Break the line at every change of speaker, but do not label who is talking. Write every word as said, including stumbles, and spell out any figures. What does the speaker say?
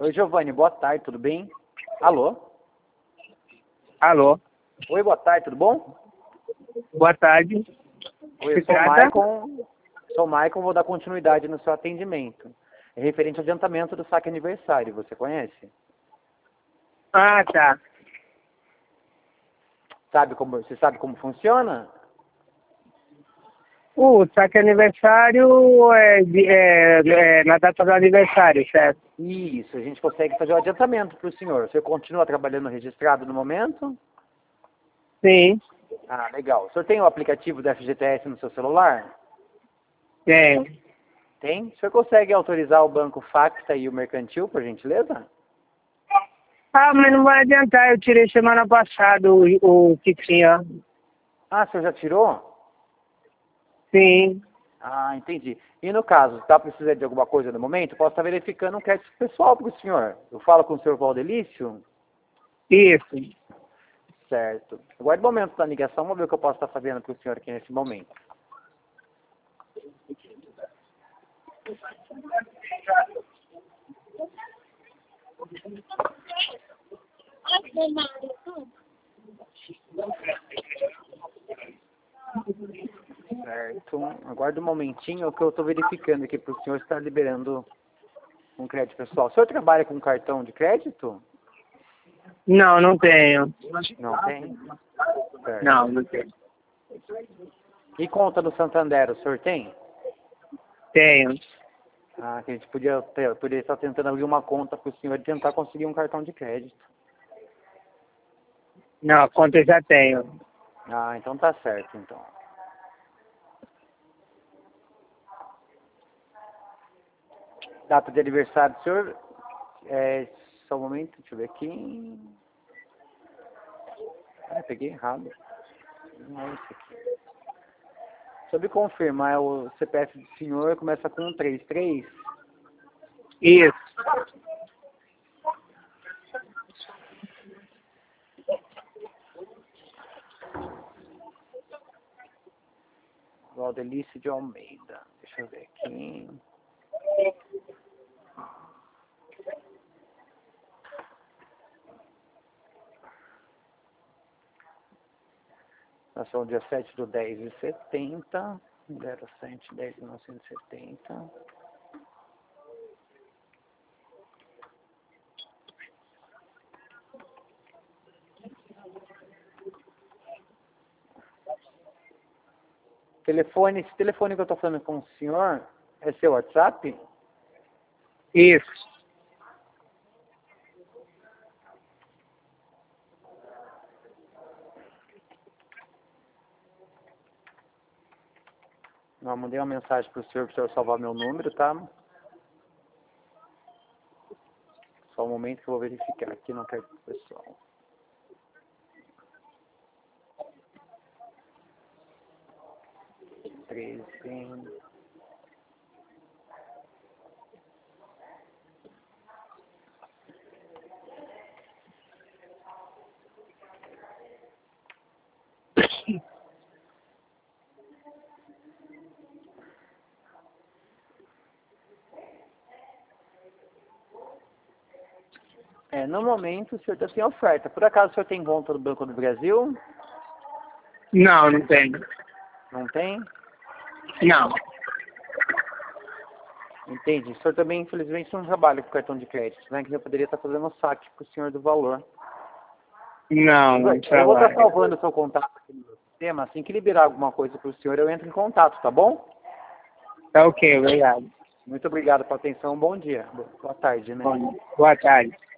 Oi, Giovanni, boa tarde, tudo bem? Alô?
Alô,
Oi, boa tarde, tudo bom?
boa tarde.
Oi,
Se
eu sou o
trata?
Maicon. Sou o Maicon, vou dar continuidade no seu atendimento. É referente ao adiantamento do saque aniversário, você conhece?
Ah, tá.
Sabe como, você sabe como funciona?
O saque aniversário é, de- é, é na data do aniversário, certo?
Isso, a gente consegue fazer o adiantamento para o senhor. Você continua trabalhando registrado no momento?
Sim,
Ah, legal. O senhor tem o aplicativo do F G T S no seu celular?
tenho.
Tem? O senhor consegue autorizar o banco Facta e o mercantil, por gentileza?
Ah, mas não vai adiantar, eu tirei semana passada o, o que tinha.
Ah, o senhor já tirou?
Sim,
Ah, entendi. E no caso, está precisando de alguma coisa no momento? Posso estar verificando um crédito pessoal para o senhor. Eu falo com o senhor Valdelício?
isso.
Certo. Aguarde um momento da ligação, vamos ver o que eu posso estar fazendo para o senhor aqui nesse momento. Certo. Aguarde um momentinho, que eu estou verificando aqui para o senhor estar liberando um crédito pessoal. O senhor trabalha com cartão de crédito?
Não, não tenho.
Não tem? Certo.
Não, não tenho.
E conta do Santander, o senhor tem?
Tenho.
Ah, que a gente podia, ter, poderia estar tentando abrir uma conta para o senhor e tentar conseguir um cartão de crédito.
Não, a conta eu já tenho.
Ah, então tá certo, então. Data de aniversário do senhor, é, só um momento, deixa eu ver aqui. Ah, peguei errado. Não é esse aqui. Só me confirmar, o C P F do senhor começa com um três três.
Isso.
Valdelício de Almeida. Deixa eu ver aqui. Nasceu no dia sete do dez de setenta. zero sete dez de mil novecentos e setenta. Telefone, esse telefone que eu estou falando com o senhor é seu WhatsApp?
Isso.
Não, mandei uma mensagem para o senhor, para o senhor salvar meu número, tá? Só um momento que eu vou verificar aqui no crédito pessoal. treze. É, no momento o senhor está sem oferta. Por acaso o senhor tem conta do Banco do Brasil?
Não, não tenho.
Não tem?
Não.
Entendi. O senhor também, infelizmente, não trabalha com cartão de crédito, né? Que eu poderia estar fazendo o saque para o senhor do valor.
Não,
Eu
não
vou estar
trabalho.
salvando o seu contato aqui no meu sistema. Assim que liberar alguma coisa para o senhor, eu entro em contato, tá bom?
Tá ok, obrigado.
Muito obrigado pela atenção. Bom dia. Boa tarde, né?
Bom, boa tarde.